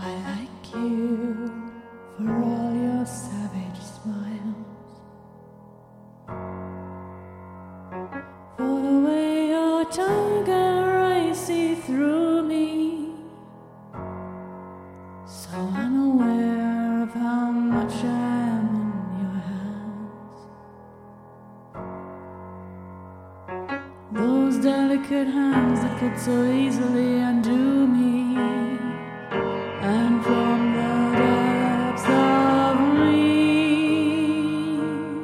I like you for all your savage smiles, for the way your tongue can race through me, so unaware of how much I am in your hands. Those delicate hands that could so easily undo me. And from the depths of me,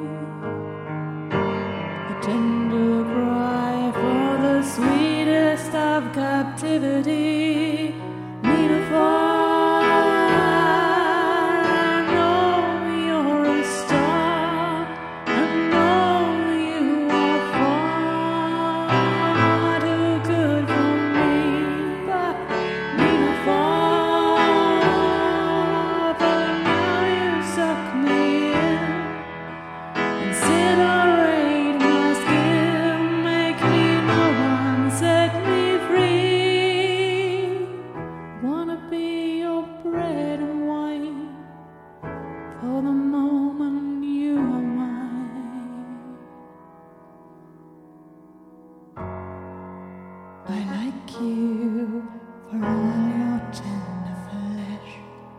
a tender cry for the sweetest of captivity. Need a far, I know you're a star, I know you are far too good for me, but need a far. For the moment you are mine, I like you for all your tender flesh,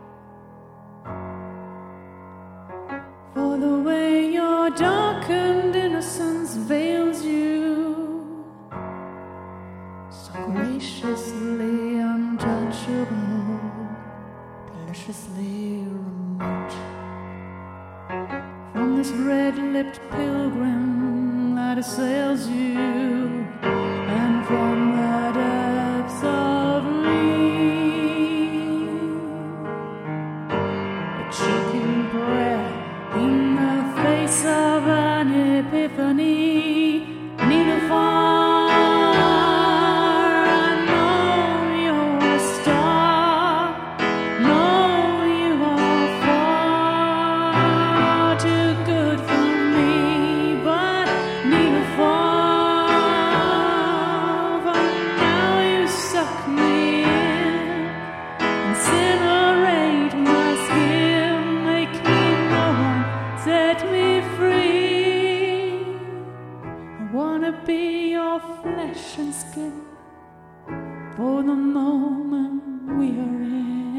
for the way your darkened innocence veils you, so graciously untouchable, deliciously remote. From this red-lipped pilgrim that assails you, and from the depths of me, a choking prayer in the face of an epiphany. Need a far, I know you're a star, know you are far too good for me, but need a far, for now you suck me in, incinerate my skin, make me know, set me free. I wanna be your flesh and skin for the moment we are in.